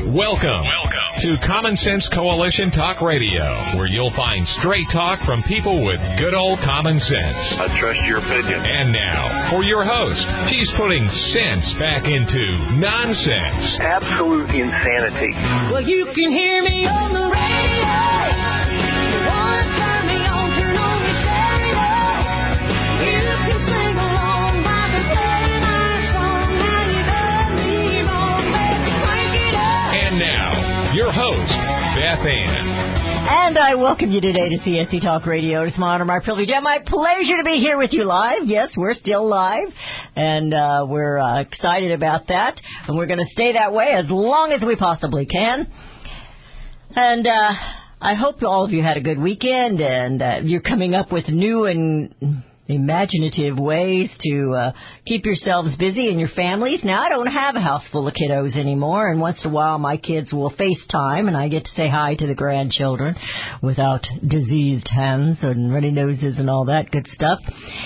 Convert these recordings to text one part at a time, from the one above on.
Welcome to Common Sense Coalition Talk Radio, where you'll find straight talk from people with good old common sense. I trust your opinion. And now, for your host, he's putting sense back into nonsense. Absolute insanity. Well, you can hear me on the radio. You want to turn me on, turn on your stereo. You can sing along by the day my song. Now you done me wrong, baby, crank it up. And now, your host, Beth Ann. And I welcome you today to CSC Talk Radio. It's my honor, my privilege, and my pleasure to be here with you live. Yes, we're still live, and we're excited about that. And we're going to stay that way as long as we possibly can. And I hope all of you had a good weekend, and you're coming up with new and imaginative ways to keep yourselves busy and your families. Now, I don't have a house full of kiddos anymore, and once in a while my kids will FaceTime, and I get to say hi to the grandchildren without diseased hands and runny noses and all that good stuff.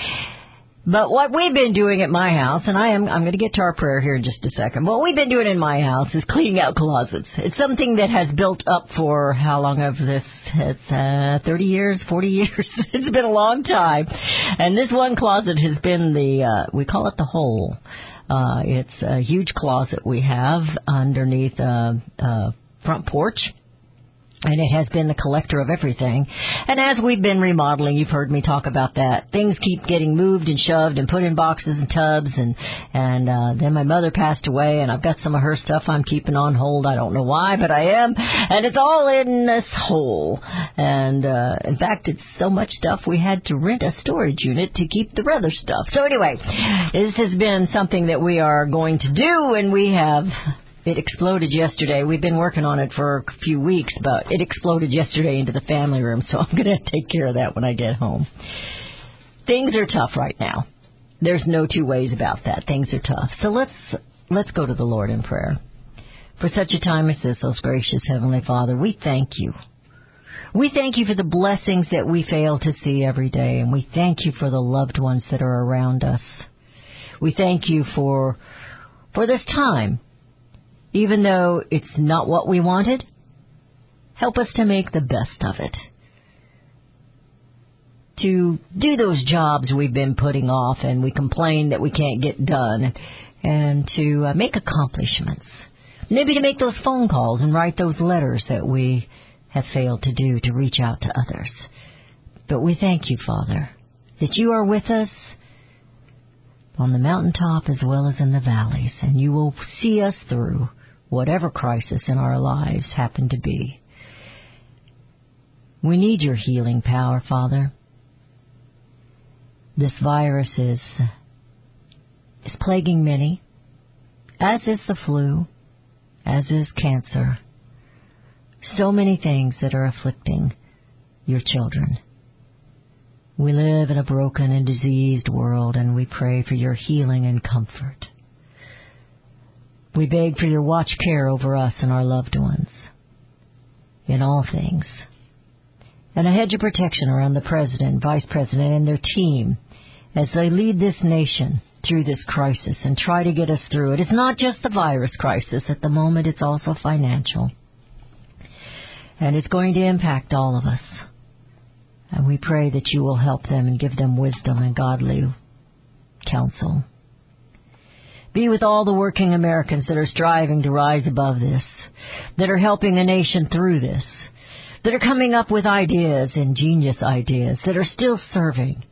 But what we've been doing at my house, and I'm going to get to our prayer here in just a second. What we've been doing in my house is cleaning out closets. It's something that has built up for how long of this? It's 30 years, 40 years. It's been a long time. And this one closet has been we call it the hole. It's a huge closet we have underneath a front porch. And it has been the collector of everything. And as we've been remodeling, you've heard me talk about that. Things keep getting moved and shoved and put in boxes and tubs. And then my mother passed away, and I've got some of her stuff I'm keeping on hold. I don't know why, but I am. And it's all in this hole. And in fact, it's so much stuff we had to rent a storage unit to keep the other stuff. So anyway, this has been something that we are going to do, and we have... It exploded yesterday. We've been working on it for a few weeks, but it exploded yesterday into the family room, so I'm going to take care of that when I get home. Things are tough right now. There's no two ways about that. Things are tough. So let's go to the Lord in prayer. For such a time as this, most gracious Heavenly Father, we thank you. We thank you for the blessings that we fail to see every day, and we thank you for the loved ones that are around us. We thank you for this time. Even though it's not what we wanted, help us to make the best of it. To do those jobs we've been putting off and we complain that we can't get done, and to make accomplishments. Maybe to make those phone calls and write those letters that we have failed to do, to reach out to others. But we thank you, Father, that you are with us on the mountaintop as well as in the valleys, and you will see us through whatever crisis in our lives happen to be. We need your healing power, Father. This virus is plaguing many, as is the flu, as is cancer. So many things that are afflicting your children. We live in a broken and diseased world, and we pray for your healing and comfort. We beg for your watch care over us and our loved ones in all things. And a hedge of protection around the President, Vice President, and their team as they lead this nation through this crisis and try to get us through it. It's not just the virus crisis. At the moment, it's also financial. And it's going to impact all of us. And we pray that you will help them and give them wisdom and godly counsel. Be with all the working Americans that are striving to rise above this, that are helping a nation through this, that are coming up with ideas, ingenious ideas, that are still serving.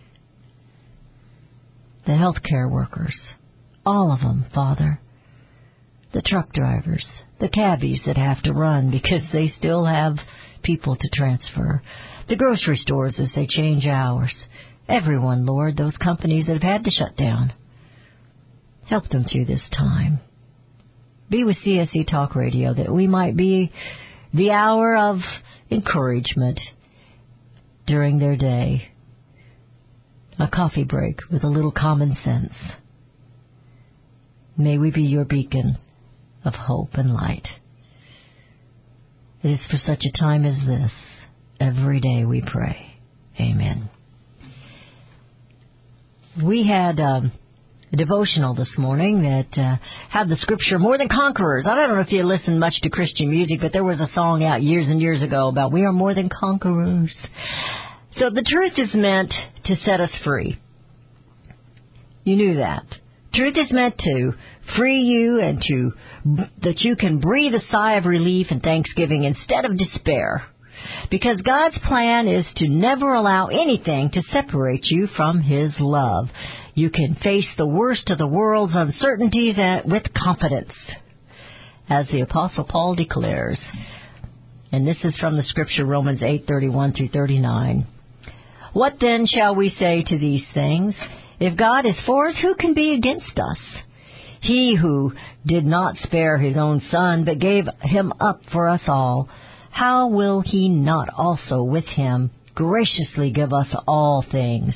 The healthcare workers, all of them, Father. The truck drivers, the cabbies that have to run because they still have people to transfer. The grocery stores as they change hours. Everyone, Lord, those companies that have had to shut down. Help them through this time. Be with CSC Talk Radio that we might be the hour of encouragement during their day. A coffee break with a little common sense. May we be your beacon of hope and light. It is for such a time as this. Every day we pray. Amen. We had devotional this morning that had the scripture, More Than Conquerors. I don't know if you listen much to Christian music, but there was a song out years and years ago about we are more than conquerors. So the truth is meant to set us free. You knew that. Truth is meant to free you and that you can breathe a sigh of relief and thanksgiving instead of despair. Because God's plan is to never allow anything to separate you from His love. You can face the worst of the world's uncertainties with confidence, as the Apostle Paul declares. And this is from the scripture, Romans 8:31 through 39. What then shall we say to these things? If God is for us, who can be against us? He who did not spare His own Son, but gave Him up for us all, how will He not also with Him graciously give us all things?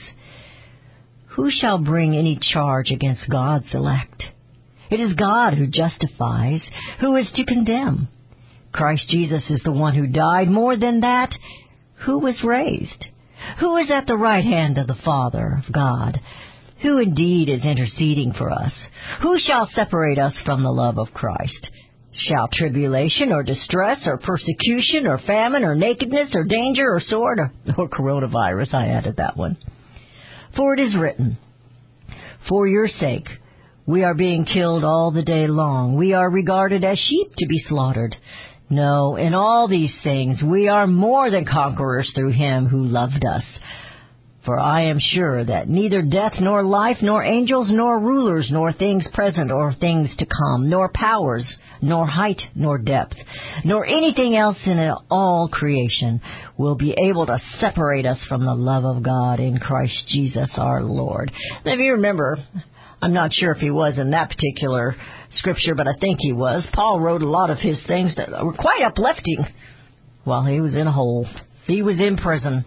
Who shall bring any charge against God's elect? It is God who justifies. Who is to condemn? Christ Jesus is the one who died. More than that, who was raised? Who is at the right hand of the Father of God? Who indeed is interceding for us? Who shall separate us from the love of Christ? Shall tribulation or distress or persecution or famine or nakedness or danger or sword or coronavirus? I added that one. For it is written, for your sake we are being killed all the day long. We are regarded as sheep to be slaughtered. No, in all these things we are more than conquerors through Him who loved us. For I am sure that neither death nor life, nor angels, nor rulers, nor things present or things to come, nor powers, nor height, nor depth, nor anything else in all creation will be able to separate us from the love of God in Christ Jesus our Lord. Now, if you remember, I'm not sure if he was in that particular scripture, but I think he was. Paul wrote a lot of his things that were quite uplifting while he was in a hole. He was in prison.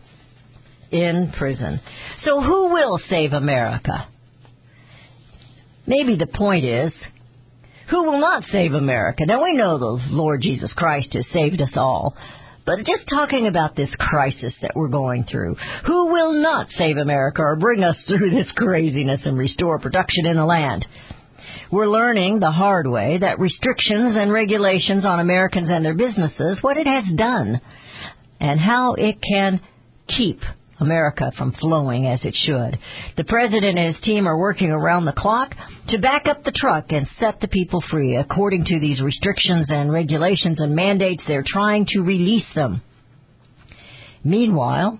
In prison. So who will save America? Maybe the point is, who will not save America? Now, we know the Lord Jesus Christ has saved us all, but just talking about this crisis that we're going through, who will not save America or bring us through this craziness and restore production in the land? We're learning the hard way that restrictions and regulations on Americans and their businesses, what it has done, and how it can keep America from flowing as it should. The President and his team are working around the clock to back up the truck and set the people free. According to these restrictions and regulations and mandates, they're trying to release them. Meanwhile,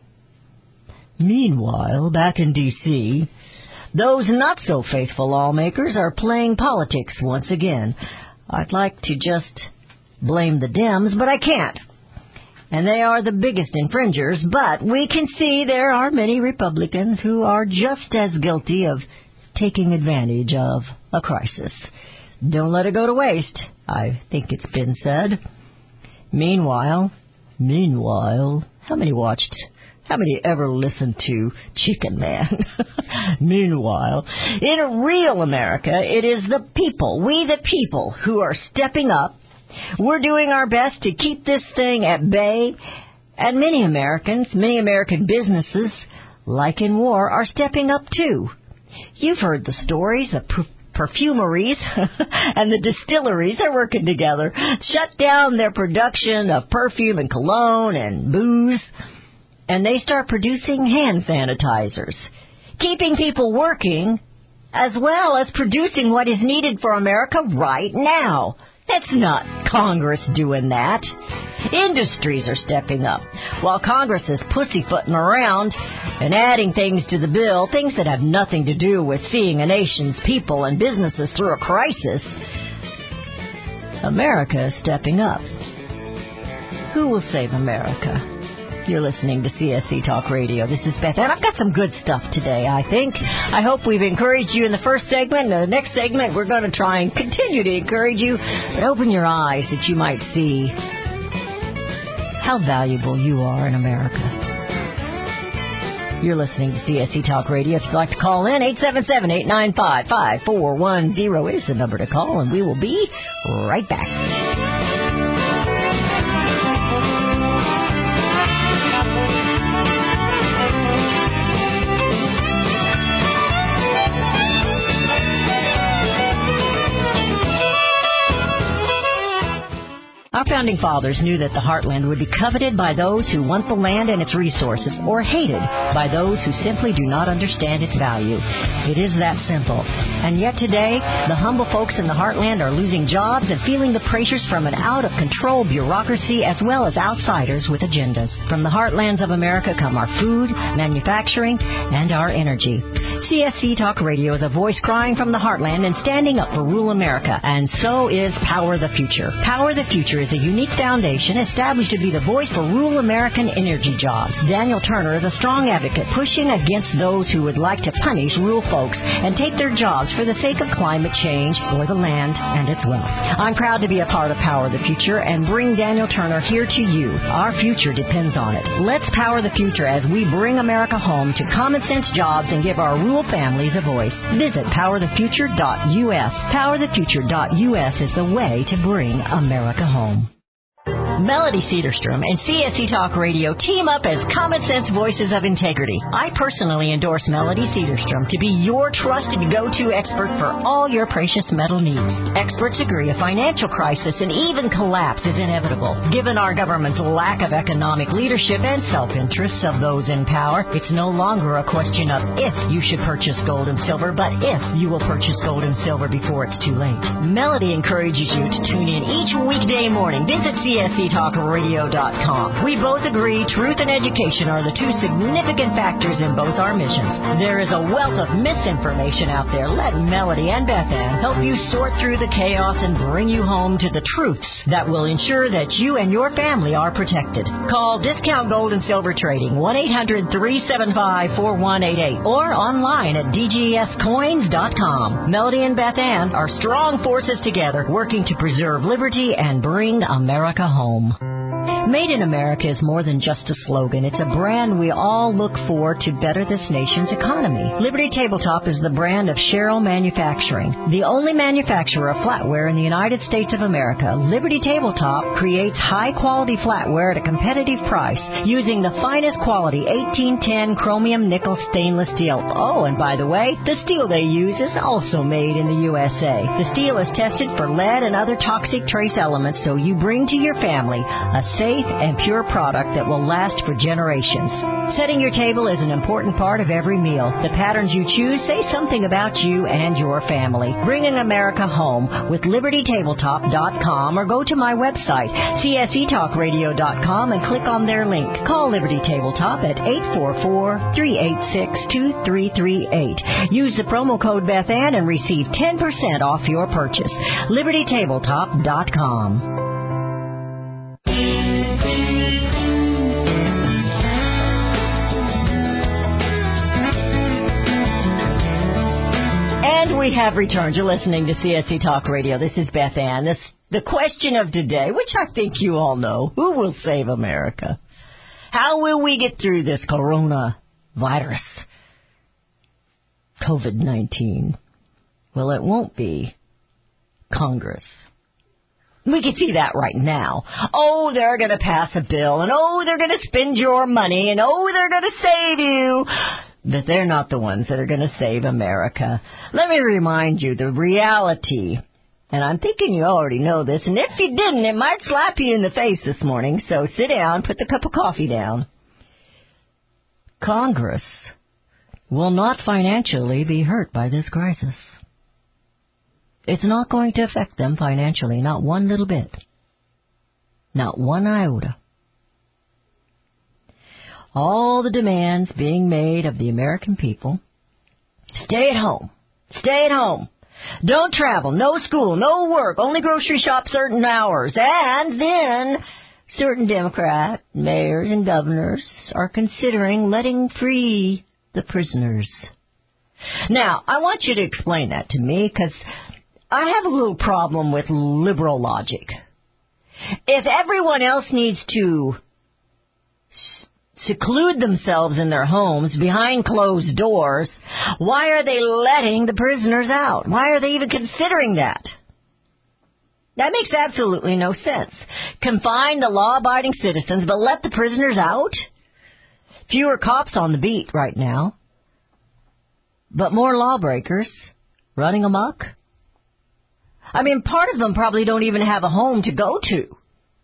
back in D.C., those not-so-faithful lawmakers are playing politics once again. I'd like to just blame the Dems, but I can't. And they are the biggest infringers, but we can see there are many Republicans who are just as guilty of taking advantage of a crisis. Don't let it go to waste, I think it's been said. Meanwhile, how many ever listened to Chicken Man? Meanwhile, in real America, it is the people, we the people, who are stepping up. We're doing our best to keep this thing at bay, and many American businesses, like in war, are stepping up too. You've heard the stories of perfumeries and the distilleries are working together, shut down their production of perfume and cologne and booze, and they start producing hand sanitizers, keeping people working as well as producing what is needed for America right now. It's not Congress doing that. Industries are stepping up, while Congress is pussyfooting around and adding things to the bill, things that have nothing to do with seeing a nation's people and businesses through a crisis. America is stepping up. Who will save America? You're listening to CSC Talk Radio. This is Beth, and I've got some good stuff today, I think. I hope we've encouraged you in the first segment. In the next segment, we're going to try and continue to encourage you, but open your eyes that you might see how valuable you are in America. You're listening to CSC Talk Radio. If you'd like to call in, 877-895-5410 is the number to call, and we will be right back. Our founding fathers knew that the heartland would be coveted by those who want the land and its resources, or hated by those who simply do not understand its value. It is that simple. And yet today, the humble folks in the heartland are losing jobs and feeling the pressures from an out-of-control bureaucracy as well as outsiders with agendas. From the heartlands of America come our food, manufacturing, and our energy. CSC Talk Radio is a voice crying from the heartland and standing up for rural America, and so is Power the Future. Power the Future is a unique foundation established to be the voice for rural American energy jobs. Daniel Turner is a strong advocate pushing against those who would like to punish rural folks and take their jobs for the sake of climate change or the land and its wealth. I'm proud to be a part of Power the Future and bring Daniel Turner here to you. Our future depends on it. Let's power the future as we bring America home to common sense jobs and give our rural families a voice. Visit powerthefuture.us. Powerthefuture.us is the way to bring America home. Melody Cedarstrom and CSC Talk Radio team up as common sense voices of integrity. I personally endorse Melody Cedarstrom to be your trusted go-to expert for all your precious metal needs. Experts agree a financial crisis and even collapse is inevitable. Given our government's lack of economic leadership and self-interests of those in power, it's no longer a question of if you should purchase gold and silver, but if you will purchase gold and silver before it's too late. Melody encourages you to tune in each weekday morning. Visit CSCTalkRadio.com. We both agree truth and education are the two significant factors in both our missions. There is a wealth of misinformation out there. Let Melody and Beth Ann help you sort through the chaos and bring you home to the truths that will ensure that you and your family are protected. Call Discount Gold and Silver Trading 1-800-375-4188 or online at DGScoins.com. Melody and Beth Ann are strong forces together working to preserve liberty and bring America home. Made in America is more than just a slogan. It's a brand we all look for to better this nation's economy. Liberty Tabletop is the brand of Sherrill Manufacturing, the only manufacturer of flatware in the United States of America. Liberty Tabletop creates high-quality flatware at a competitive price using the finest quality 1810 chromium nickel stainless steel. Oh, and by the way, the steel they use is also made in the USA. The steel is tested for lead and other toxic trace elements, so you bring to your family a safe and pure product that will last for generations. Setting your table is an important part of every meal. The patterns you choose say something about you and your family. Bringing America home with LibertyTabletop.com or go to my website, CSETalkRadio.com, and click on their link. Call Liberty Tabletop at 844-386-2338. Use the promo code Beth Ann and receive 10% off your purchase. LibertyTabletop.com. We have returned. You're listening to CSC Talk Radio. This is Beth Ann. The question of today, which I think you all know, who will save America? How will we get through this coronavirus, COVID-19? Well, it won't be Congress. We can see that right now. Oh, they're going to pass a bill, and oh, they're going to spend your money, and oh, they're going to save you. But they're not the ones that are going to save America. Let me remind you the reality, and I'm thinking you already know this, and if you didn't, it might slap you in the face this morning, so sit down, put the cup of coffee down. Congress will not financially be hurt by this crisis. It's not going to affect them financially, not one little bit. Not one iota. All the demands being made of the American people, stay at home, stay at home, don't travel, no school, no work, only grocery shop certain hours, and then certain Democrat mayors and governors are considering letting free the prisoners. Now, I want you to explain that to me, because I have a little problem with liberal logic. If everyone else needs to seclude themselves in their homes behind closed doors, why are they letting the prisoners out? Why are they even considering that? That makes absolutely no sense. Confine the law-abiding citizens, but let the prisoners out? Fewer cops on the beat right now, but more lawbreakers running amok? I mean, part of them probably don't even have a home to go to.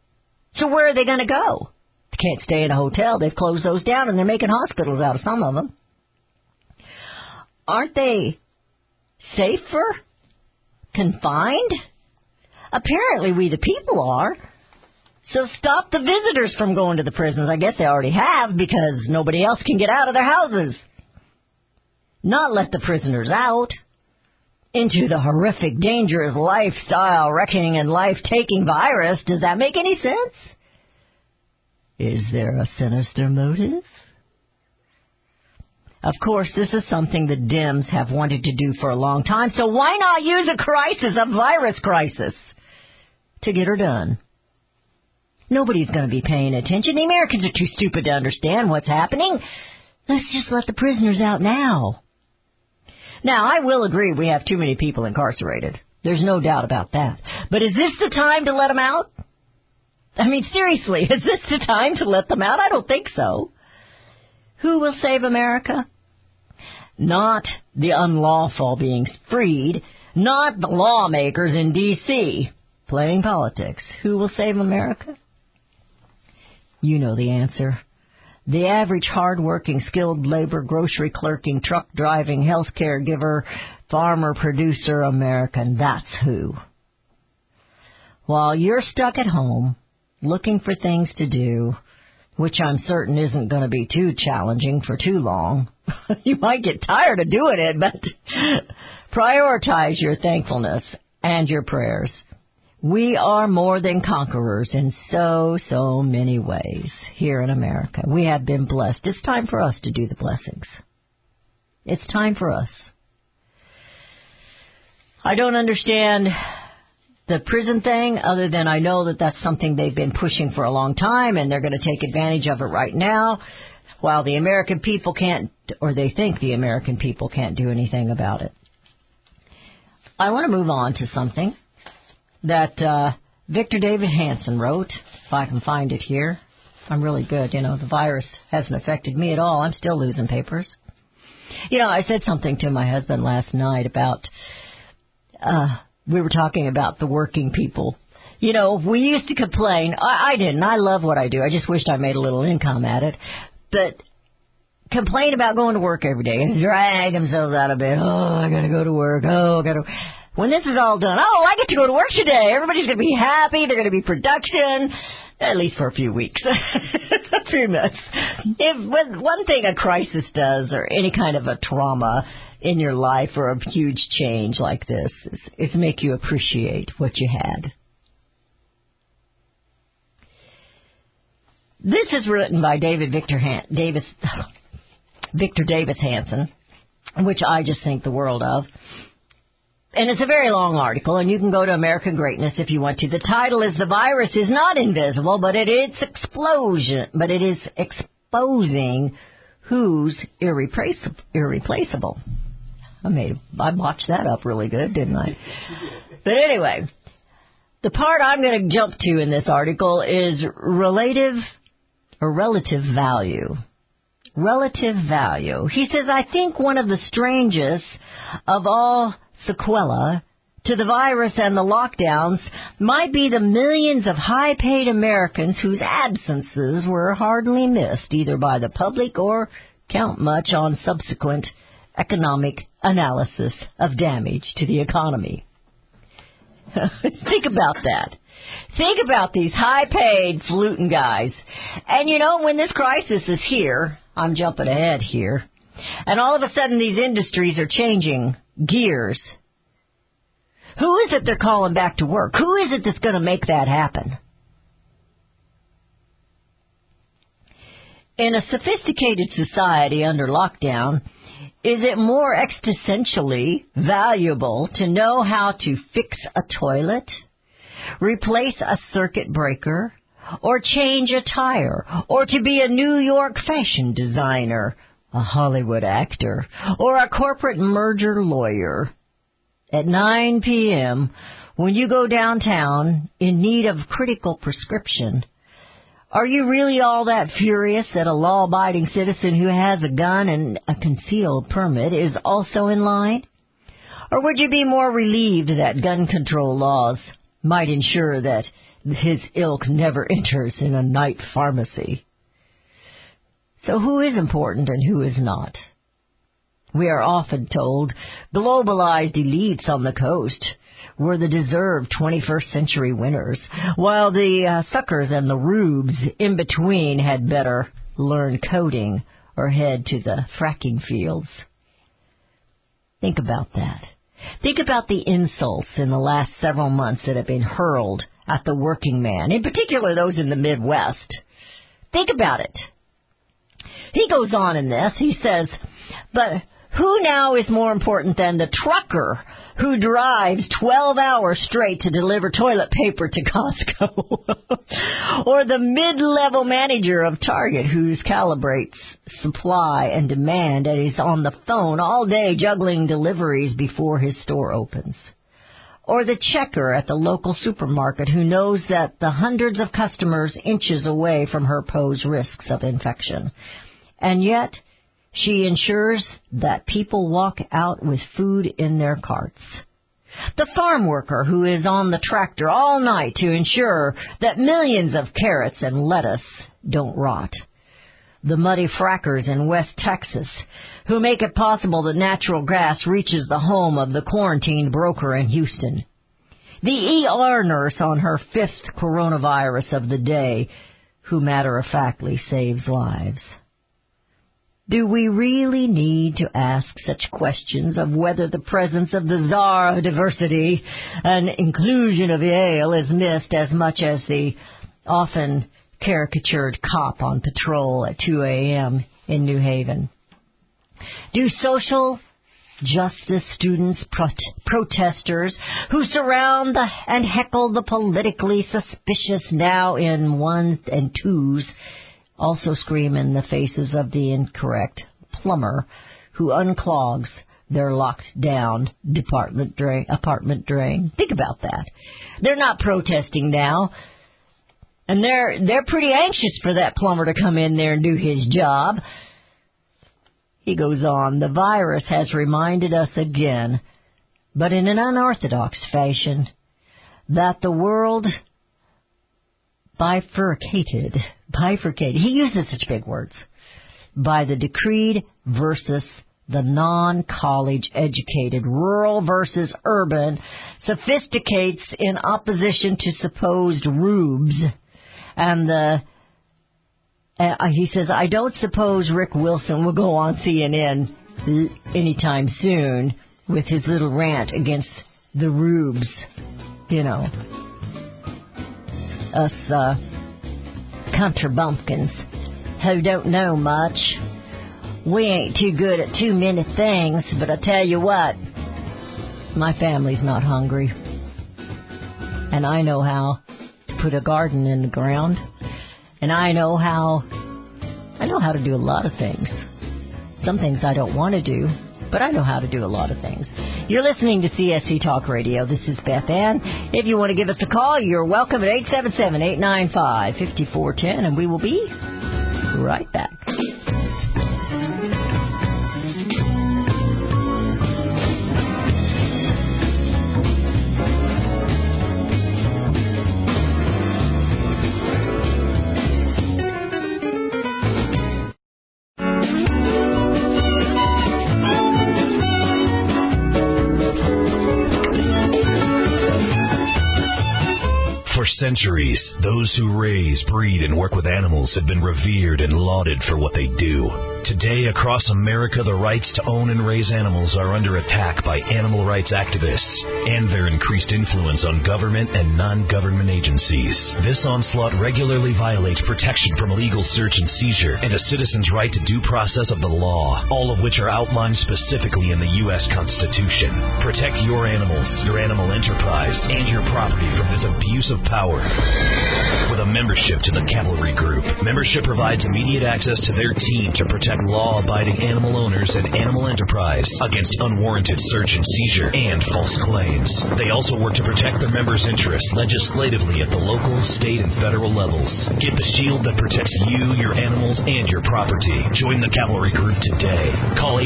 So where are they going to go? They can't stay in a hotel. They've closed those down, and they're making hospitals out of some of them. Aren't they safer? Confined? Apparently we the people are. So stop the visitors from going to the prisons. I guess they already have because nobody else can get out of their houses. Not let the prisoners out into the horrific, dangerous, lifestyle-wrecking and life-taking virus. Does that make any sense? Is there a sinister motive? Of course, this is something the Dems have wanted to do for a long time, so why not use a virus crisis, to get her done? Nobody's going to be paying attention. The Americans are too stupid to understand what's happening. Let's just let the prisoners out now. Now, I will agree we have too many people incarcerated. There's no doubt about that. But is this the time to let them out? I mean, seriously, is this the time to let them out? I don't think so. Who will save America? Not the unlawful being freed, not the lawmakers in D.C. playing politics. Who will save America? You know the answer. The average hard-working, skilled labor, grocery clerking, truck driving, health care giver, farmer, producer, American. That's who. While you're stuck at home, looking for things to do, which I'm certain isn't going to be too challenging for too long. You might get tired of doing it, but prioritize your thankfulness and your prayers. We are more than conquerors in so many ways here in America. We have been blessed. It's time for us to do the blessings. It's time for us. I don't understand the prison thing other than I know that that's something they've been pushing for a long time, and they're going to take advantage of it right now while the American people can't, or they think the American people can't do anything about it. I want to move on to something that Victor David Hanson wrote, if I can find it here. I'm really good. You know, the virus hasn't affected me at all. I'm still losing papers. You know, I said something to my husband last night about, we were talking about the working people. You know, we used to complain. I didn't. I love what I do. I just wished I made a little income at it. But complain about going to work every day and drag themselves out of bed. Oh, I got to go to work. Oh, I got to... When this is all done, oh, I get to go to work today. Everybody's going to be happy. They're going to be production, at least for a few weeks, a few months. One thing a crisis does, or any kind of a trauma in your life, or a huge change like this, is make you appreciate what you had. This is written by Victor Davis Hanson, which I just think the world of. And it's a very long article, and you can go to American Greatness if you want to. The title is "The Virus is Not Invisible, but it is exposing who's irreplaceable." I botched that up really good, didn't I? But anyway, the part I'm going to jump to in this article is relative value. Relative value. He says, I think one of the strangest of all sequela to the virus and the lockdowns might be the millions of high-paid Americans whose absences were hardly missed, either by the public or count much on subsequent economic analysis of damage to the economy. Think about that. Think about these high-paid fluting guys. And you know, when this crisis is here, I'm jumping ahead here, and all of a sudden these industries are changing gears. Who is it they're calling back to work? Who is it that's going to make that happen? In a sophisticated society under lockdown, is it more existentially valuable to know how to fix a toilet, replace a circuit breaker, or change a tire, or to be a New York fashion designer, a Hollywood actor, or a corporate merger lawyer? At 9 p.m., when you go downtown in need of critical prescription, are you really all that furious that a law-abiding citizen who has a gun and a concealed permit is also in line? Or would you be more relieved that gun control laws might ensure that his ilk never enters in a night pharmacy. So who is important and who is not? We are often told globalized elites on the coast were the deserved 21st century winners, while the suckers and the rubes in between had better learn coding or head to the fracking fields. Think about that. Think about the insults in the last several months that have been hurled at the working man, in particular those in the Midwest. Think about it. He goes on in this. He says, but who now is more important than the trucker who drives 12 hours straight to deliver toilet paper to Costco? Or the mid-level manager of Target who calibrates supply and demand and is on the phone all day juggling deliveries before his store opens? Or the checker at the local supermarket who knows that the hundreds of customers inches away from her pose risks of infection? And yet, she ensures that people walk out with food in their carts. The farm worker who is on the tractor all night to ensure that millions of carrots and lettuce don't rot. The muddy frackers in West Texas who make it possible that natural gas reaches the home of the quarantined broker in Houston. The ER nurse on her 5th coronavirus of the day who matter-of-factly saves lives. Do we really need to ask such questions of whether the presence of the czar of diversity and inclusion of Yale is missed as much as the often caricatured cop on patrol at 2 a.m. in New Haven? Do social justice students, protesters who surround and heckle the politically suspicious now in ones and twos also scream in the faces of the incorrect plumber who unclogs their locked-down apartment drain? Think about that. They're not protesting now, and they're pretty anxious for that plumber to come in there and do his job. He goes on, the virus has reminded us again, but in an unorthodox fashion, that the world bifurcated. He uses such big words. By the decreed versus the non-college educated, rural versus urban, sophisticates in opposition to supposed rubes. And he says, I don't suppose Rick Wilson will go on CNN anytime soon with his little rant against the rubes. You know, us country bumpkins who don't know much. We ain't too good at too many things, but I tell you what, my family's not hungry. And I know how to put a garden in the ground. And I know how to do a lot of things. Some things I don't want to do, but I know how to do a lot of things. You're listening to CSC Talk Radio. This is Beth Ann. If you want to give us a call, you're welcome at 877-895-5410, and we will be right back. For centuries, those who raise, breed, and work with animals have been revered and lauded for what they do. Today, across America, the rights to own and raise animals are under attack by animal rights activists and their increased influence on government and non-government agencies. This onslaught regularly violates protection from illegal search and seizure and a citizen's right to due process of the law, all of which are outlined specifically in the U.S. Constitution. Protect your animals, your animal enterprise, and your property from this abuse of power. With a membership to the Cavalry Group, membership provides immediate access to their team to protect law-abiding animal owners and animal enterprise against unwarranted search and seizure and false claims. They also work to protect their members' interests legislatively at the local, state, and federal levels. Get the shield that protects you, your animals, and your property. Join the Cavalry Group today. Call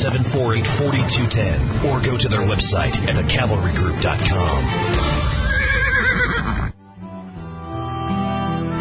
855-748-4210 or go to their website at thecavalrygroup.com.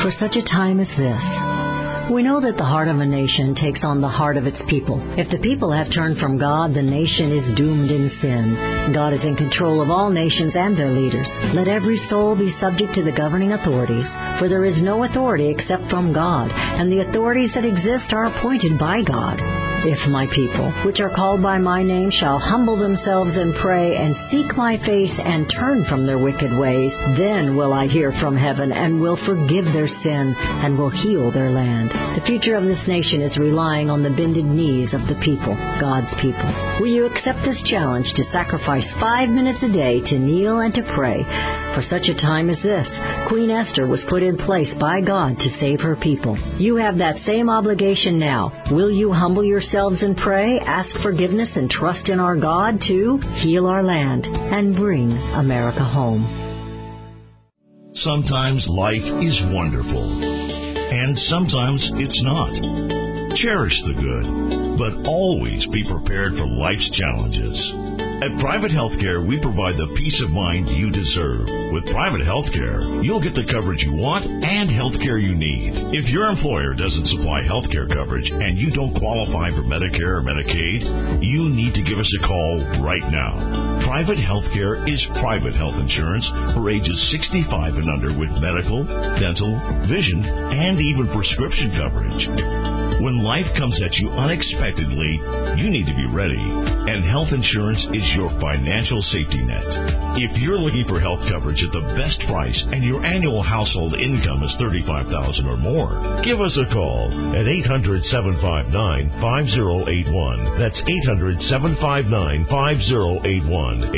for such a time as this. We know that the heart of a nation takes on the heart of its people. If the people have turned from God, the nation is doomed in sin. God is in control of all nations and their leaders. Let every soul be subject to the governing authorities, for there is no authority except from God, and the authorities that exist are appointed by God. If my people, which are called by my name, shall humble themselves and pray and seek my face and turn from their wicked ways, then will I hear from heaven and will forgive their sin and will heal their land. The future of this nation is relying on the bended knees of the people, God's people. Will you accept this challenge to sacrifice 5 minutes a day to kneel and to pray? For such a time as this, Queen Esther was put in place by God to save her people. You have that same obligation now. Will you humble yourselves and pray, ask forgiveness, and trust in our God to heal our land and bring America home? Sometimes life is wonderful, and sometimes it's not. Cherish the good, but always be prepared for life's challenges. At Private Healthcare, we provide the peace of mind you deserve. With Private Healthcare, you'll get the coverage you want and healthcare you need. If your employer doesn't supply healthcare coverage and you don't qualify for Medicare or Medicaid, you need to give us a call right now. Private Healthcare is private health insurance for ages 65 and under with medical, dental, vision, and even prescription coverage. When life comes at you unexpectedly, you need to be ready, and health insurance is your financial safety net. If you're looking for health coverage at the best price and your annual household income is $35,000 or more, give us a call at 800-759-5081. That's 800-759-5081.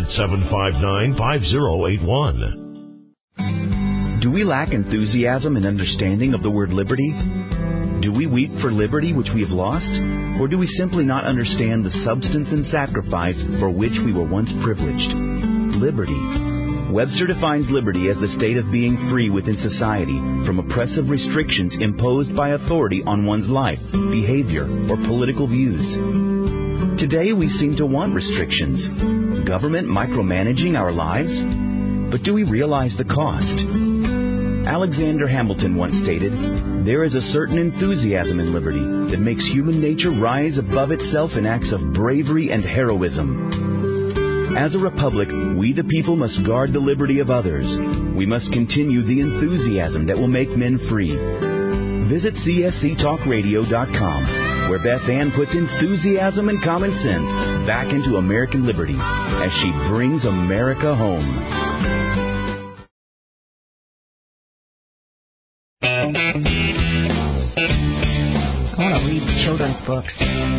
800-759-5081. Do we lack enthusiasm and understanding of the word liberty? Do we weep for liberty which we have lost? Or do we simply not understand the substance and sacrifice for which we were once privileged? Liberty. Webster defines liberty as the state of being free within society from oppressive restrictions imposed by authority on one's life, behavior, or political views. Today we seem to want restrictions. Government micromanaging our lives? But do we realize the cost? Alexander Hamilton once stated, "There is a certain enthusiasm in liberty that makes human nature rise above itself in acts of bravery and heroism." As a republic, we the people must guard the liberty of others. We must continue the enthusiasm that will make men free. Visit csctalkradio.com, where Beth Ann puts enthusiasm and common sense back into American liberty as she brings America home. I want to read children's books.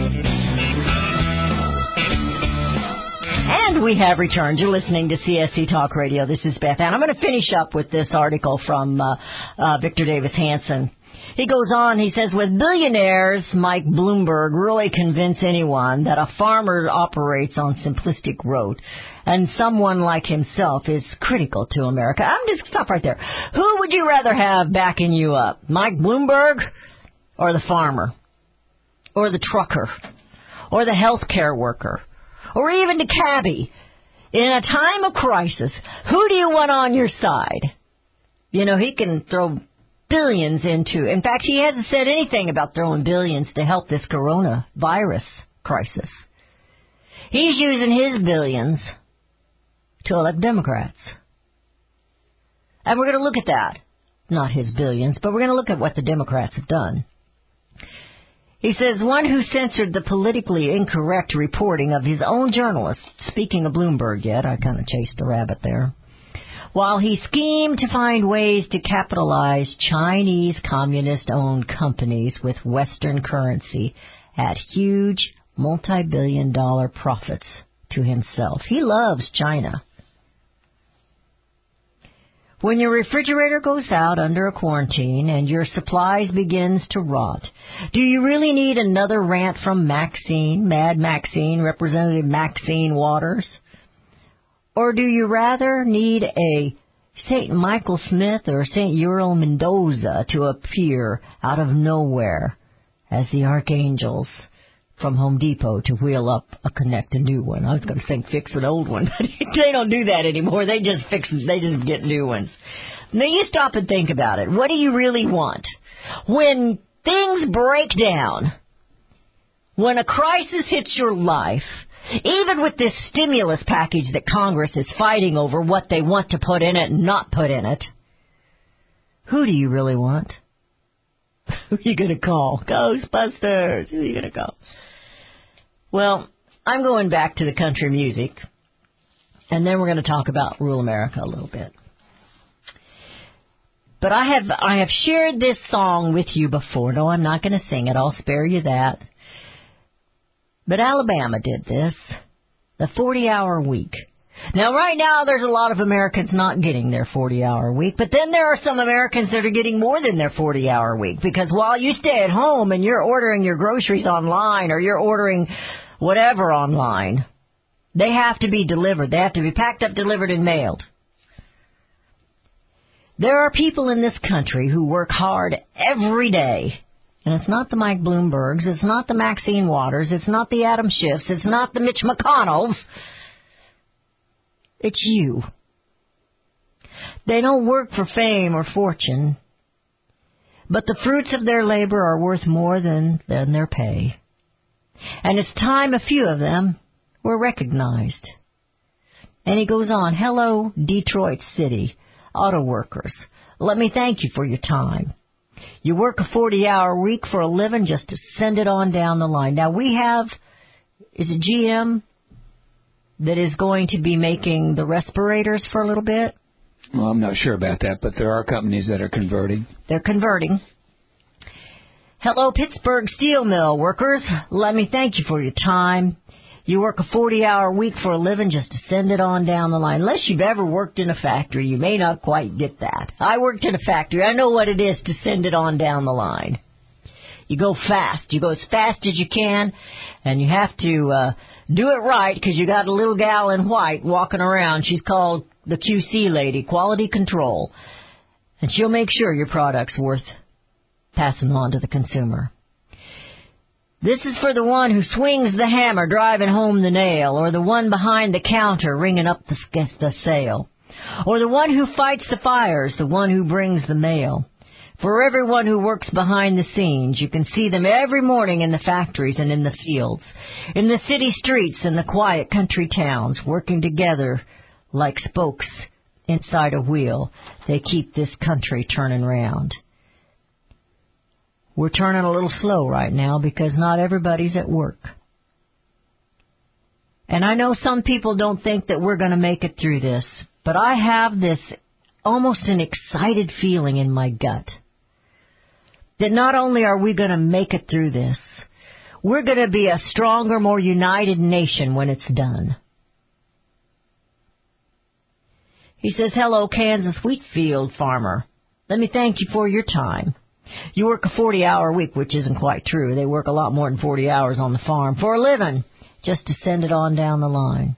And we have returned. You're listening to CSC Talk Radio. This is Beth Ann. I'm going to finish up with this article from Victor Davis Hanson. He goes on, he says, with billionaires, Mike Bloomberg really convince anyone that a farmer operates on simplistic rote and someone like himself is critical to America. I'm just stop right there. Who would you rather have backing you up? Mike Bloomberg or the farmer? Or the trucker? Or the healthcare worker? Or even the cabbie? In a time of crisis, who do you want on your side? You know, he can throw billions into. In fact, he hasn't said anything about throwing billions to help this coronavirus crisis. He's using his billions to elect Democrats. And we're going to look at that. Not his billions, but we're going to look at what the Democrats have done. He says, one who censored the politically incorrect reporting of his own journalists, speaking of Bloomberg yet, I kind of chased the rabbit there, while he schemed to find ways to capitalize Chinese communist-owned companies with Western currency at huge multi-billion-dollar profits to himself. He loves China. When your refrigerator goes out under a quarantine and your supplies begins to rot, do you really need another rant from Maxine, Mad Maxine, Representative Maxine Waters? Or do you rather need a St. Michael Smith or St. Ural Mendoza to appear out of nowhere as the archangels from Home Depot to wheel up a new one? I was going to say fix an old one, but they don't do that anymore. They just get new ones. Now you stop and think about it. What do you really want? When things break down, when a crisis hits your life, even with this stimulus package that Congress is fighting over what they want to put in it and not put in it, who do you really want? Who are you going to call? Ghostbusters. Who are you going to call? Well, I'm going back to the country music, and then we're going to talk about rural America a little bit. But I have shared this song with you before. No, I'm not going to sing it. I'll spare you that. But Alabama did this, the 40-hour week. Now, right now, there's a lot of Americans not getting their 40-hour week, but then there are some Americans that are getting more than their 40-hour week, because while you stay at home and you're ordering your groceries online or you're ordering whatever online, they have to be delivered. They have to be packed up, delivered, and mailed. There are people in this country who work hard every day. And it's not the Mike Bloombergs, it's not the Maxine Waters, it's not the Adam Schiffs, it's not the Mitch McConnells. It's you. They don't work for fame or fortune, but the fruits of their labor are worth more than their pay. And it's time a few of them were recognized. And he goes on, hello, Detroit City, auto workers. Let me thank you for your time. You work a 40-hour week for a living just to send it on down the line. Now, we have, is it GM that is going to be making the respirators for a little bit? Well, I'm not sure about that, but there are companies that are converting. They're converting. Hello, Pittsburgh Steel Mill workers. Let me thank you for your time. You work a 40-hour week for a living just to send it on down the line. Unless you've ever worked in a factory, you may not quite get that. I worked in a factory. I know what it is to send it on down the line. You go fast. You go as fast as you can, and you have to do it right because you got a little gal in white walking around. She's called the QC lady, Quality Control, and she'll make sure your product's worth passing on to the consumer. This is for the one who swings the hammer driving home the nail, or the one behind the counter ringing up the sale, or the one who fights the fires, the one who brings the mail. For everyone who works behind the scenes, you can see them every morning in the factories and in the fields, in the city streets and the quiet country towns, working together like spokes inside a wheel. They keep this country turning round. We're turning a little slow right now because not everybody's at work. And I know some people don't think that we're going to make it through this, but I have this almost an excited feeling in my gut that not only are we going to make it through this, we're going to be a stronger, more united nation when it's done. He says, hello, Kansas wheat field farmer. Let me thank you for your time. You work a 40-hour week, which isn't quite true. They work a lot more than 40 hours on the farm for a living, just to send it on down the line.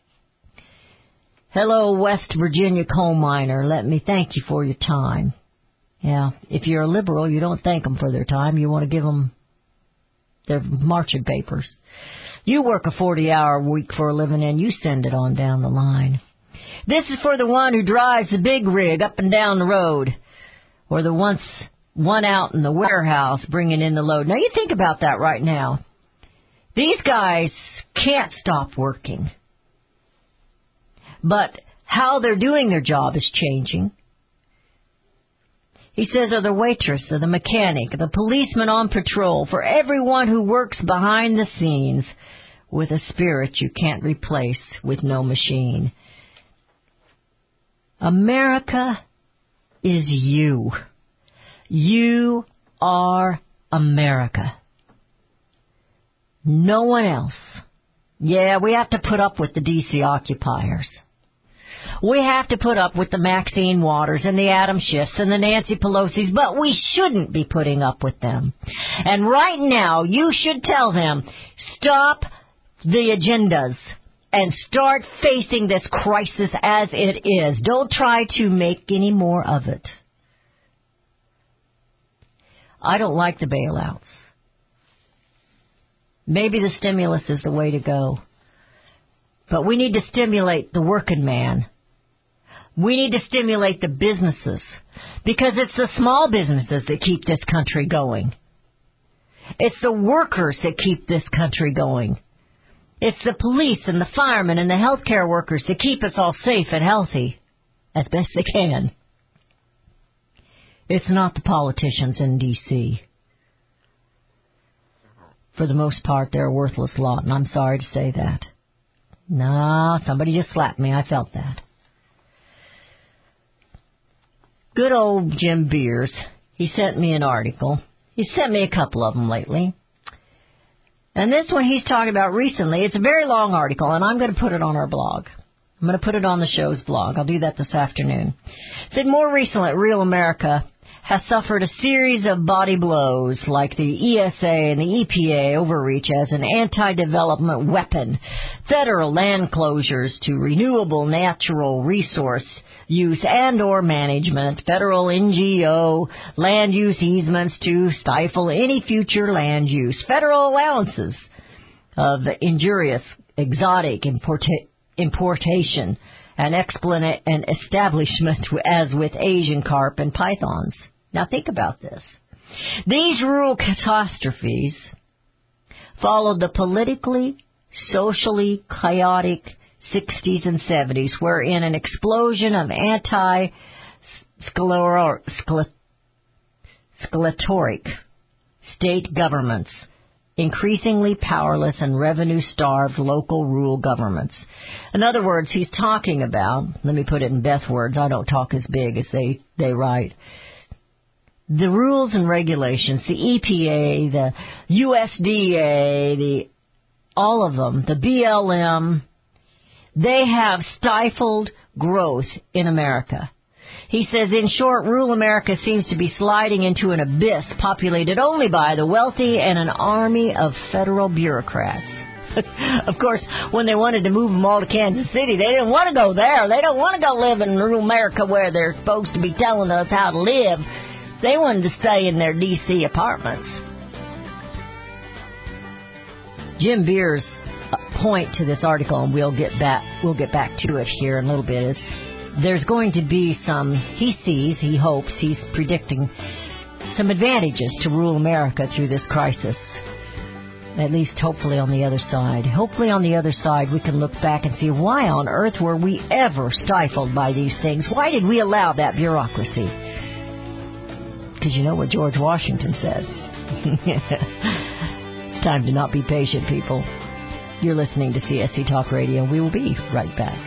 Hello, West Virginia coal miner. Let me thank you for your time. Yeah, if you're a liberal, you don't thank them for their time. You want to give them their marching papers. You work a 40-hour week for a living, and you send it on down the line. This is for the one who drives the big rig up and down the road, or the one out in the warehouse bringing in the load. Now, you think about that right now. These guys can't stop working. But how they're doing their job is changing. He says, or the waitress, or the mechanic, the policeman on patrol, for everyone who works behind the scenes with a spirit you can't replace with no machine. America is you. You are America. No one else. Yeah, we have to put up with the D.C. occupiers. We have to put up with the Maxine Waters and the Adam Schiffs and the Nancy Pelosi's, but we shouldn't be putting up with them. And right now, you should tell them, stop the agendas and start facing this crisis as it is. Don't try to make any more of it. I don't like the bailouts. Maybe the stimulus is the way to go. But we need to stimulate the working man. We need to stimulate the businesses because it's the small businesses that keep this country going. It's the workers that keep this country going. It's the police and the firemen and the healthcare workers that keep us all safe and healthy as best they can. It's not the politicians in D.C. For the most part, they're a worthless lot, and I'm sorry to say that. No, somebody just slapped me. I felt that. Good old Jim Beers, he sent me an article. He's sent me a couple of them lately. And this one he's talking about recently, it's a very long article, and I'm going to put it on our blog. I'm going to put it on the show's blog. I'll do that this afternoon. It said more recently, Real America has suffered a series of body blows like the ESA and the EPA overreach as an anti-development weapon, federal land closures to renewable natural resource use and or management, federal NGO land use easements to stifle any future land use, federal allowances of injurious exotic importation and establishment as with Asian carp and pythons. Now think about this. These rural catastrophes followed the politically, socially chaotic 60s and 70s, wherein an explosion of anti-sclerotic state governments, increasingly powerless and revenue-starved local rural governments. In other words, he's talking about, let me put it in Beth words, I don't talk as big as they write, the rules and regulations, the EPA, the USDA, all of them, the BLM, they have stifled growth in America. He says, in short, rural America seems to be sliding into an abyss populated only by the wealthy and an army of federal bureaucrats. Of course, when they wanted to move them all to Kansas City, they didn't want to go there. They don't want to go live in rural America where they're supposed to be telling us how to live. They wanted to stay in their D.C. apartments. Jim Beers' point to this article, and we'll get back to it here in a little bit, is there's going to be some, he sees, he hopes, he's predicting some advantages to rural America through this crisis. At least hopefully on the other side. Hopefully on the other side we can look back and see why on earth were we ever stifled by these things? Why did we allow that bureaucracy? Because you know what George Washington said. It's time to not be patient, people. You're listening to CSC Talk Radio. We will be right back.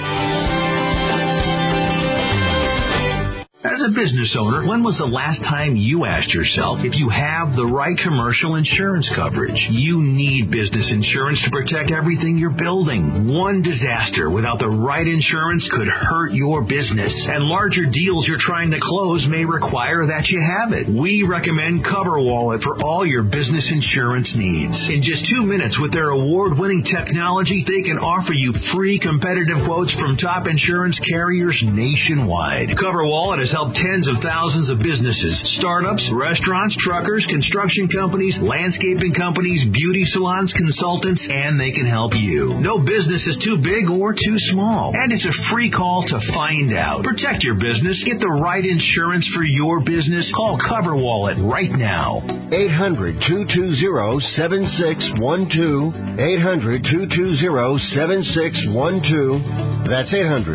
As a business owner, when was the last time you asked yourself if you have the right commercial insurance coverage? You need business insurance to protect everything you're building. One disaster without the right insurance could hurt your business, and larger deals you're trying to close may require that you have it. We recommend CoverWallet for all your business insurance needs. In just 2 minutes with their award-winning technology, they can offer you free competitive quotes from top insurance carriers nationwide. CoverWallet has helped tens of thousands of businesses, startups, restaurants, truckers, construction companies, landscaping companies, beauty salons, consultants, and they can help you. No business is too big or too small, and it's a free call to find out. Protect your business. Get the right insurance for your business. Call CoverWallet right now. 800-220-7612. 800-220-7612. That's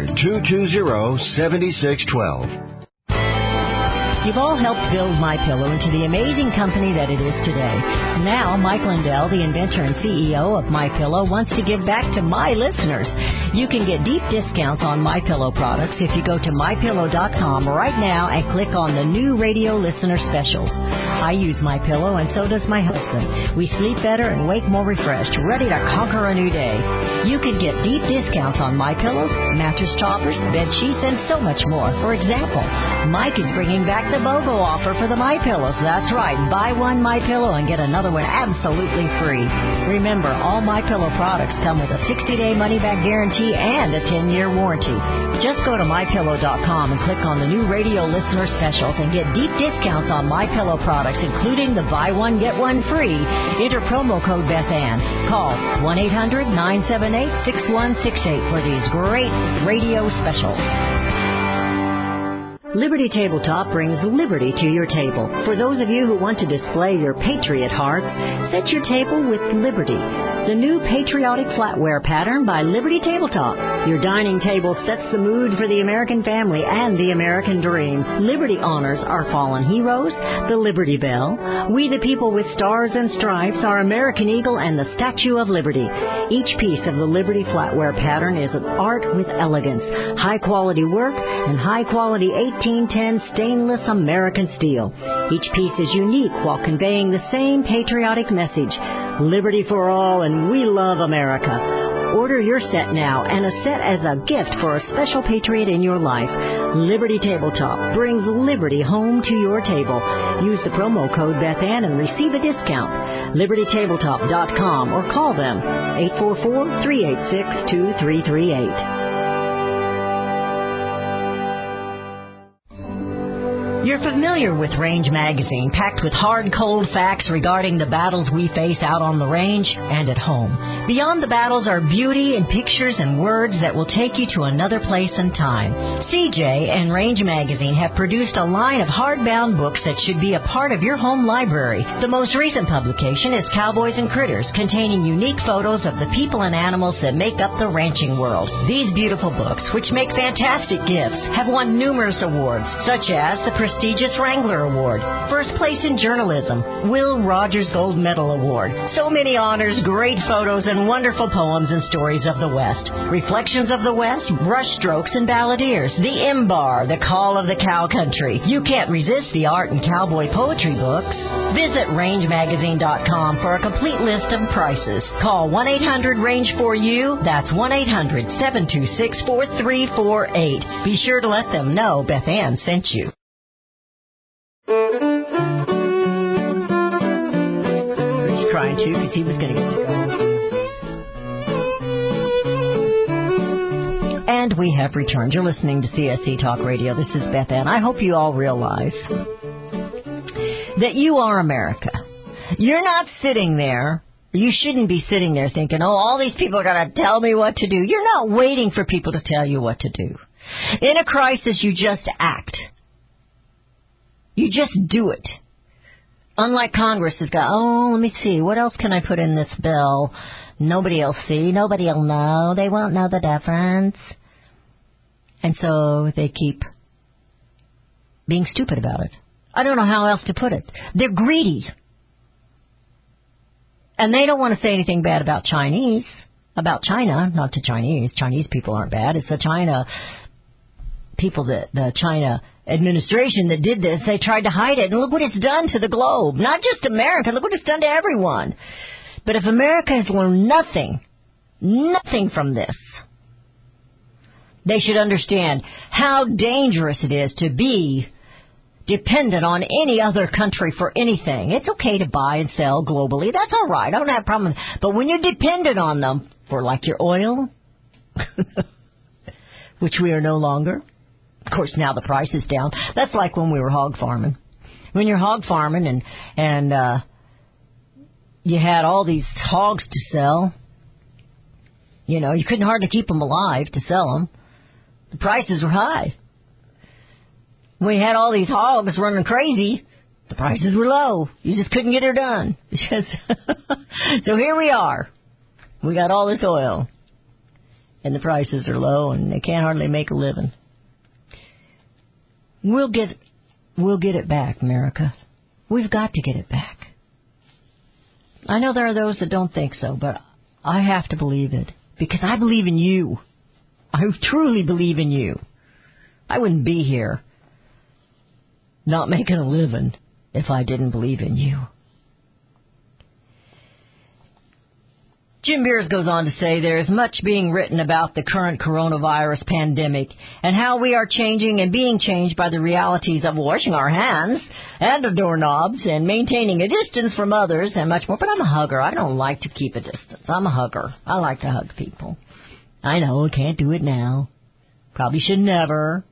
800-220-7612. You've all helped build MyPillow into the amazing company that it is today. Now, Mike Lindell, the inventor and CEO of MyPillow, wants to give back to my listeners. You can get deep discounts on MyPillow products if you go to MyPillow.com right now and click on the new radio listener specials. I use MyPillow, and so does my husband. We sleep better and wake more refreshed, ready to conquer a new day. You can get deep discounts on MyPillows, mattress toppers, bed sheets, and so much more. For example, Mike is bringing back the BOGO offer for the MyPillows. That's right. Buy one MyPillow and get another one absolutely free. Remember, all MyPillow products come with a 60-day money-back guarantee and a 10-year warranty. Just go to MyPillow.com and click on the new radio listener specials and get deep discounts on MyPillow products, including the buy one, get one free. Enter promo code BethAnn. Call 1-800-978-6168 for these great radio specials. Liberty Tabletop brings liberty to your table. For those of you who want to display your patriot heart, set your table with Liberty, the new patriotic flatware pattern by Liberty Tabletop. Your dining table sets the mood for the American family and the American dream. Liberty honors our fallen heroes, the Liberty Bell, We the People with Stars and Stripes, our American Eagle, and the Statue of Liberty. Each piece of the Liberty flatware pattern is an art with elegance, high-quality work, and high-quality 1810 stainless American steel. Each piece is unique while conveying the same patriotic message, liberty for all, and we love America. Order your set now and a set as a gift for a special patriot in your life. Liberty Tabletop brings liberty home to your table. Use the promo code BethAnn and receive a discount. LibertyTabletop.com or call them 844-386-2338. You're familiar with Range Magazine, packed with hard, cold facts regarding the battles we face out on the range and at home. Beyond the battles are beauty and pictures and words that will take you to another place and time. CJ and Range Magazine have produced a line of hardbound books that should be a part of your home library. The most recent publication is Cowboys and Critters, containing unique photos of the people and animals that make up the ranching world. These beautiful books, which make fantastic gifts, have won numerous awards, such as the prestigious Wrangler Award, First Place in Journalism, Will Rogers Gold Medal Award. So many honors, great photos, and wonderful poems and stories of the West. Reflections of the West, Brushstrokes and Balladeers, The M-Bar, The Call of the Cow Country. You can't resist the art and cowboy poetry books. Visit rangemagazine.com for a complete list of prices. Call 1-800-RANGE-4U. That's 1-800-726-4348. Be sure to let them know Beth Ann sent you. He's crying too because he was going to get to go. And we have returned. You're listening to CSC Talk Radio. This is Beth Ann. I hope you all realize that you are America. You're not sitting there. You shouldn't be sitting there thinking, oh, all these people are going to tell me what to do. You're not waiting for people to tell you what to do. In a crisis, you just act. You just do it. Unlike Congress has got, let me see, what else can I put in this bill? Nobody will see, nobody will know, they won't know the difference. And so they keep being stupid about it. I don't know how else to put it. They're greedy. And they don't want to say anything bad about China, not to Chinese. Chinese people aren't bad. It's the China people, the China administration that did this. They tried to hide it, and look what it's done to the globe. Not just America, look what it's done to everyone. But if America has learned nothing from this, they should understand how dangerous it is to be dependent on any other country for anything. It's okay to buy and sell globally. That's all right. I don't have a problem. But when you're dependent on them for, like, your oil, which we are no longer. Of course, now the price is down. That's like when we were hog farming. When you're hog farming and you had all these hogs to sell, you couldn't hardly keep them alive to sell them. The prices were high. When you had all these hogs running crazy, the prices were low. You just couldn't get her done. So here we are. We got all this oil, and the prices are low, and they can't hardly make a living. We'll get it back, America. We've got to get it back. I know there are those that don't think so, but I have to believe it because I believe in you. I truly believe in you. I wouldn't be here not making a living if I didn't believe in you. Jim Beers goes on to say there is much being written about the current coronavirus pandemic and how we are changing and being changed by the realities of washing our hands and the doorknobs and maintaining a distance from others and much more. But I'm a hugger. I don't like to keep a distance. I'm a hugger. I like to hug people. I know I can't do it now. Probably should never.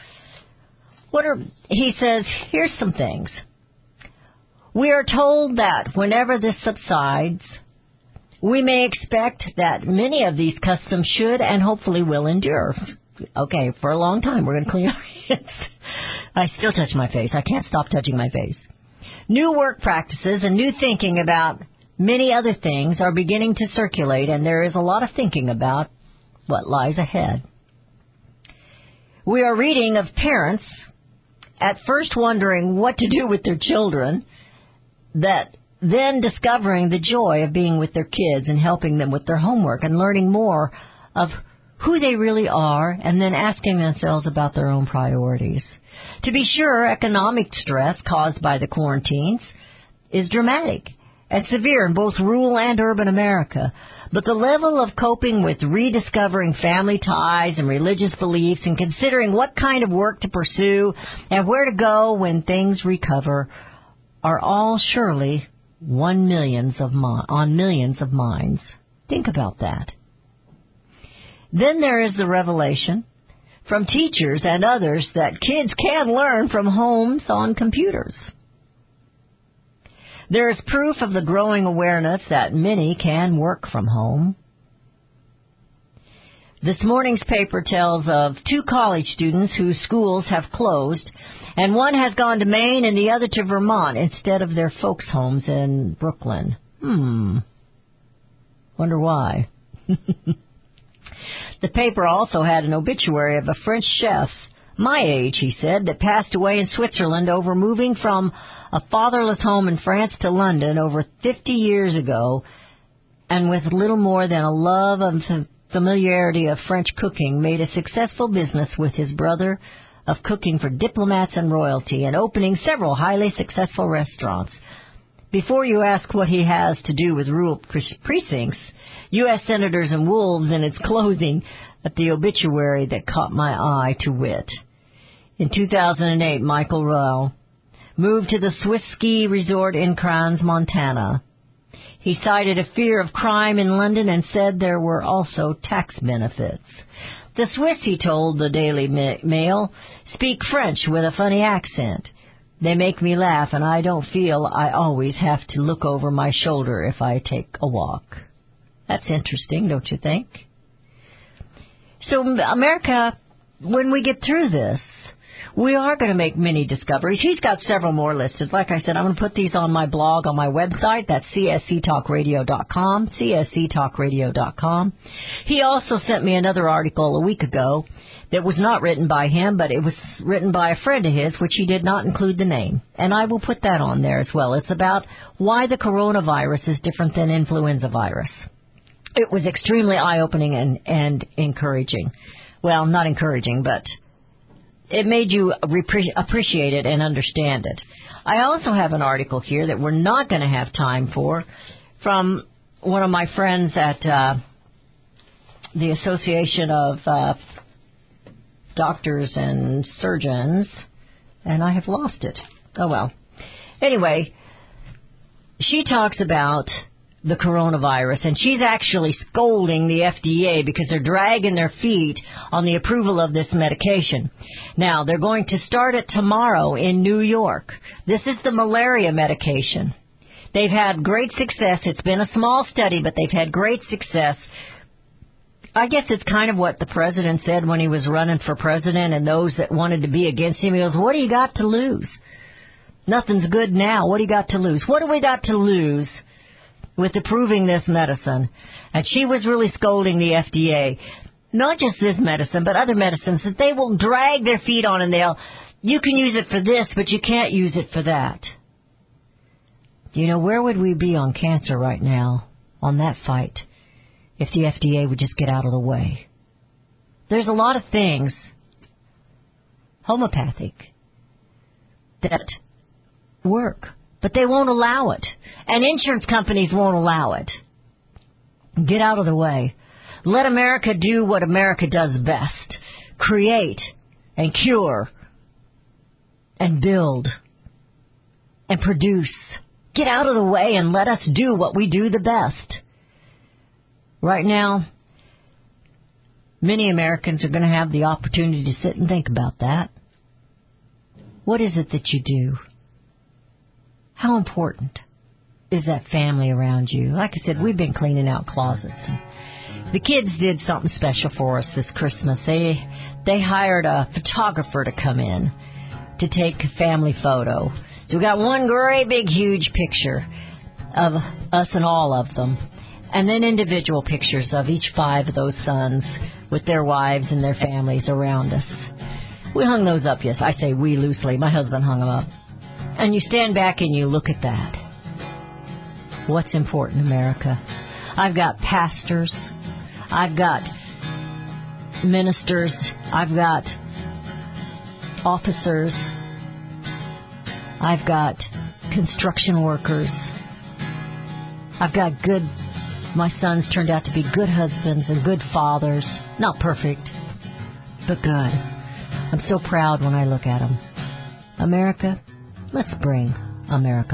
He says, here's some things. We are told that whenever this subsides, we may expect that many of these customs should and hopefully will endure. Okay, for a long time, we're going to clean our hands. I still touch my face. I can't stop touching my face. New work practices and new thinking about many other things are beginning to circulate, and there is a lot of thinking about what lies ahead. We are reading of parents at first wondering what to do with their children, that then discovering the joy of being with their kids and helping them with their homework and learning more of who they really are, and then asking themselves about their own priorities. To be sure, economic stress caused by the quarantines is dramatic and severe in both rural and urban America, but the level of coping with rediscovering family ties and religious beliefs and considering what kind of work to pursue and where to go when things recover are all surely on millions of minds. Think about that. Then there is the revelation from teachers and others that kids can learn from homes on computers. There is proof of the growing awareness that many can work from home. This morning's paper tells of 2 college students whose schools have closed, and one has gone to Maine and the other to Vermont instead of their folks' homes in Brooklyn. Wonder why. The paper also had an obituary of a French chef, my age, he said, that passed away in Switzerland over moving from a fatherless home in France to London over 50 years ago, and with little more than a love and familiarity of French cooking, made a successful business with his brother of cooking for diplomats and royalty and opening several highly successful restaurants. Before you ask what he has to do with rural precincts, U.S. Senators and Wolves in its closing, at the obituary that caught my eye, to wit. In 2008, Michael Royal moved to the Swiss ski resort in Crans, Montana. He cited a fear of crime in London and said there were also tax benefits. The Swiss, he told the Daily Mail, speak French with a funny accent. They make me laugh, and I don't feel I always have to look over my shoulder if I take a walk. That's interesting, don't you think? So, America, when we get through this, we are going to make many discoveries. He's got several more listed. Like I said, I'm going to put these on my blog, on my website. That's csctalkradio.com, csctalkradio.com. He also sent me another article a week ago that was not written by him, but it was written by a friend of his, which he did not include the name. And I will put that on there as well. It's about why the coronavirus is different than influenza virus. It was extremely eye-opening and encouraging. Well, not encouraging, but it made you appreciate it and understand it. I also have an article here that we're not going to have time for from one of my friends at the Association of Doctors and Surgeons, and I have lost it. Oh, well. Anyway, she talks about the coronavirus, and she's actually scolding the FDA because they're dragging their feet on the approval of this medication. Now, they're going to start it tomorrow in New York. This is the malaria medication. They've had great success. It's been a small study, but they've had great success. I guess it's kind of what the president said when he was running for president, and those that wanted to be against him, he goes, what do you got to lose? Nothing's good now. What do you got to lose? What do we got to lose with approving this medicine? And she was really scolding the FDA. Not just this medicine, but other medicines that they will drag their feet on, and you can use it for this, but you can't use it for that. You know, where would we be on cancer right now, on that fight, if the FDA would just get out of the way? There's a lot of things, homeopathic, that work, but they won't allow it. And insurance companies won't allow it. Get out of the way. Let America do what America does best. Create and cure and build and produce. Get out of the way and let us do what we do the best. Right now, many Americans are going to have the opportunity to sit and think about that. What is it that you do? How important is that family around you? Like I said, we've been cleaning out closets. The kids did something special for us this Christmas. They hired a photographer to come in to take a family photo. So we got one great big huge picture of us and all of them, and then individual pictures of each 5 of those sons with their wives and their families around us. We hung those up, yes. I say we loosely. My husband hung them up. And you stand back and you look at that. What's important, America? I've got pastors. I've got ministers. I've got officers. I've got construction workers. I've got my sons turned out to be good husbands and good fathers. Not perfect, but good. I'm so proud when I look at them. America, let's bring America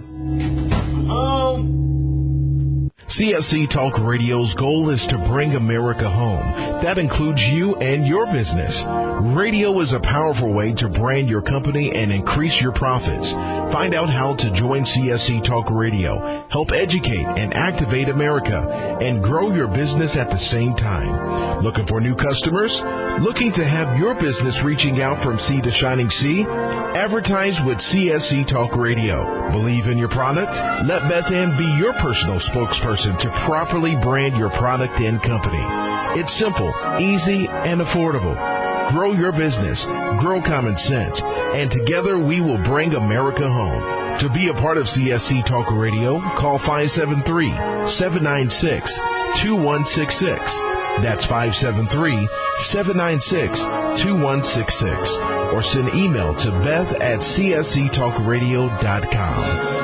home. CSC Talk Radio's goal is to bring America home. That includes you and your business. Radio is a powerful way to brand your company and increase your profits. Find out how to join CSC Talk Radio, help educate and activate America, and grow your business at the same time. Looking for new customers? Looking to have your business reaching out from sea to shining sea? Advertise with CSC Talk Radio. Believe in your product? Let Beth Ann be your personal spokesperson to properly brand your product and company. It's simple, easy, and affordable. Grow your business, grow common sense, and together we will bring America home. To be a part of CSC Talk Radio, call 573-796-2166. That's 573-796-2166. Or send email to beth@csctalkradio.com.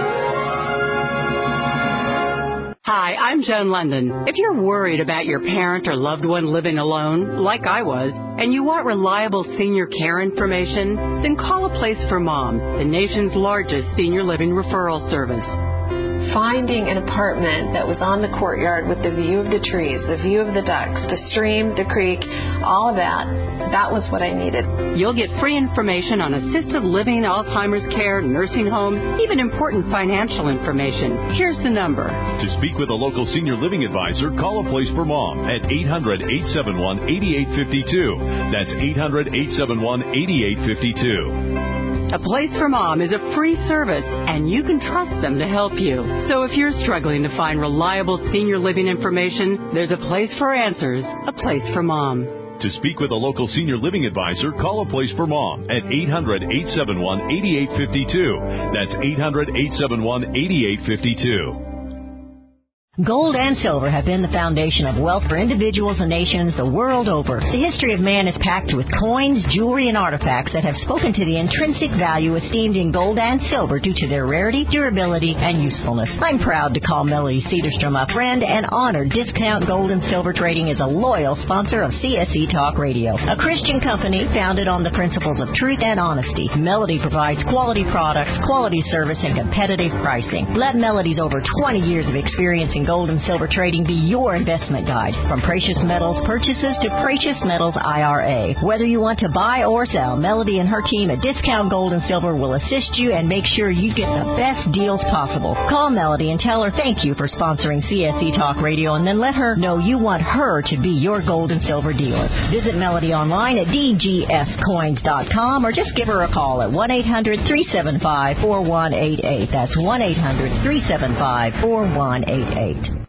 Hi, I'm Joan London. If you're worried about your parent or loved one living alone, like I was, and you want reliable senior care information, then call A Place for Mom, the nation's largest senior living referral service. Finding an apartment that was on the courtyard with the view of the trees, the view of the ducks, the stream, the creek, all of that was what I needed. You'll get free information on assisted living, Alzheimer's care, nursing homes, even important financial information. Here's the number. To speak with a local senior living advisor, call A Place for Mom at 800-871-8852. That's 800-871-8852. A Place for Mom is a free service, and you can trust them to help you. So if you're struggling to find reliable senior living information, there's a place for answers, A Place for Mom. To speak with a local senior living advisor, call A Place for Mom at 800-871-8852. That's 800-871-8852. Gold and silver have been the foundation of wealth for individuals and nations the world over. The history of man is packed with coins, jewelry, and artifacts that have spoken to the intrinsic value esteemed in gold and silver due to their rarity, durability, and usefulness. I'm proud to call Melody Cedarstrom a friend and honor Discount Gold and Silver Trading as a loyal sponsor of CSC Talk Radio, a Christian company founded on the principles of truth and honesty. Melody provides quality products, quality service, and competitive pricing. Let Melody's over 20 years of experience in gold and silver trading be your investment guide. From precious metals purchases to precious metals IRA. Whether you want to buy or sell, Melody and her team at Discount Gold and Silver will assist you and make sure you get the best deals possible. Call Melody and tell her thank you for sponsoring CSC Talk Radio, and then let her know you want her to be your gold and silver dealer. Visit Melody online at dgscoins.com or just give her a call at 1-800-375-4188. That's 1-800-375-4188.